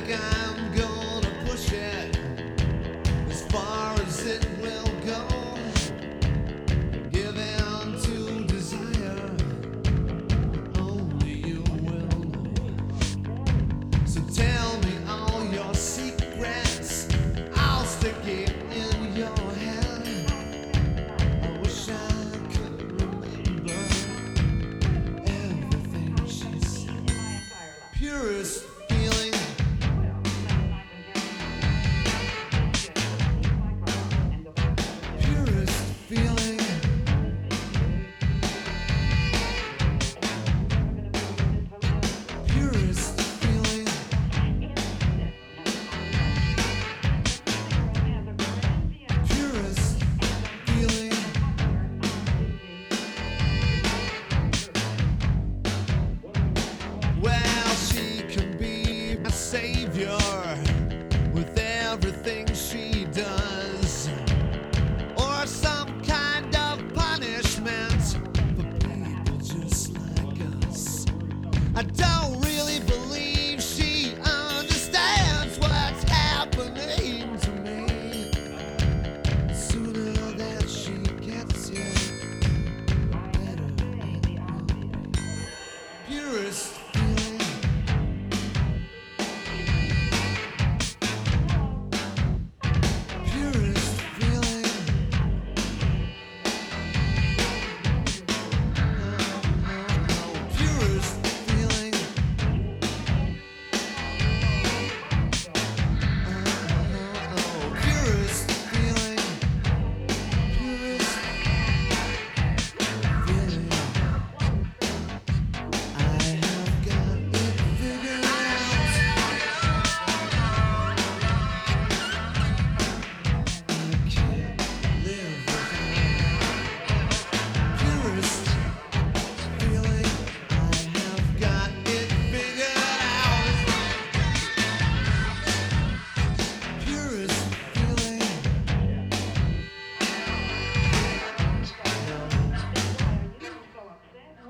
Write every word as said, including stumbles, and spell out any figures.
I'm gonna push it as far as it will go. Give in to desire, only you will know. So tell me all your secrets, I'll stick it in your head. I wish I could remember everything she said. Purest feeling, purest feeling, purest feeling, purest feeling. Well, she can be my savior with everything she does, or some kind of punishment for people just like us. I don't really believe she understands what's happening to me. Sooner that she gets here, better it will be. Purest